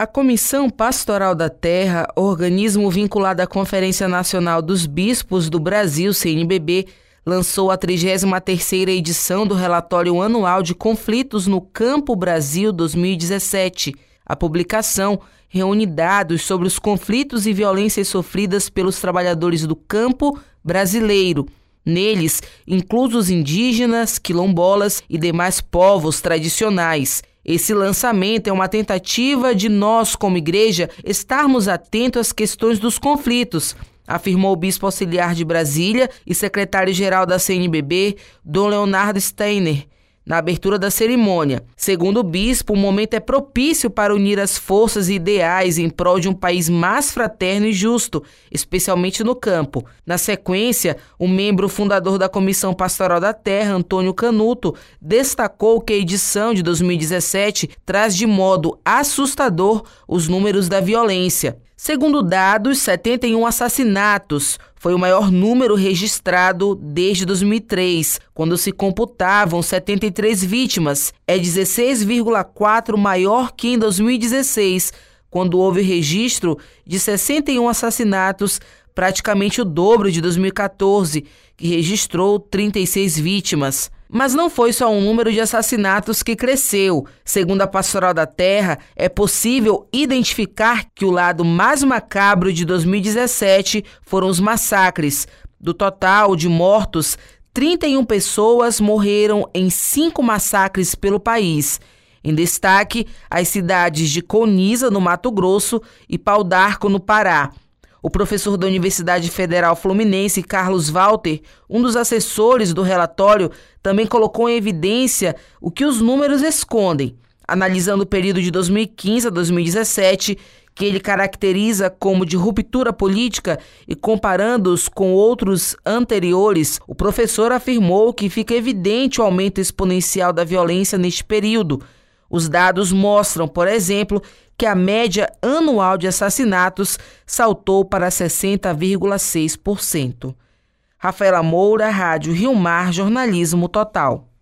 A Comissão Pastoral da Terra, organismo vinculado à Conferência Nacional dos Bispos do Brasil, CNBB, lançou a 33ª edição do Relatório Anual de Conflitos no Campo Brasil 2017. A publicação reúne dados sobre os conflitos e violências sofridas pelos trabalhadores do campo brasileiro. Neles, inclusos indígenas, quilombolas e demais povos tradicionais. Esse lançamento é uma tentativa de nós, como igreja, estarmos atentos às questões dos conflitos, afirmou o bispo auxiliar de Brasília e secretário-geral da CNBB, Dom Leonardo Steiner, na abertura da cerimônia. Segundo o bispo, o momento é propício para unir as forças e ideais em prol de um país mais fraterno e justo, especialmente no campo. Na sequência, o membro fundador da Comissão Pastoral da Terra, Antônio Canuto, destacou que a edição de 2017 traz de modo assustador os números da violência. Segundo dados, 71 assassinatos foi o maior número registrado desde 2003, quando se computavam 73 vítimas. É 16,4 maior que em 2016, quando houve registro de 61 assassinatos, praticamente o dobro de 2014, que registrou 36 vítimas. Mas não foi só um número de assassinatos que cresceu. Segundo a Pastoral da Terra, é possível identificar que o lado mais macabro de 2017 foram os massacres. Do total de mortos, 31 pessoas morreram em 5 massacres pelo país. Em destaque, as cidades de Coniza, no Mato Grosso, e Pau d'Arco, no Pará. O professor da Universidade Federal Fluminense, Carlos Walter, um dos assessores do relatório, também colocou em evidência o que os números escondem, analisando o período de 2015 a 2017, que ele caracteriza como de ruptura política, e comparando-os com outros anteriores, o professor afirmou que fica evidente o aumento exponencial da violência neste período. Os dados mostram, por exemplo, que a média anual de assassinatos saltou para 60,6%. Rafaela Moura, Rádio Rio Mar, Jornalismo Total.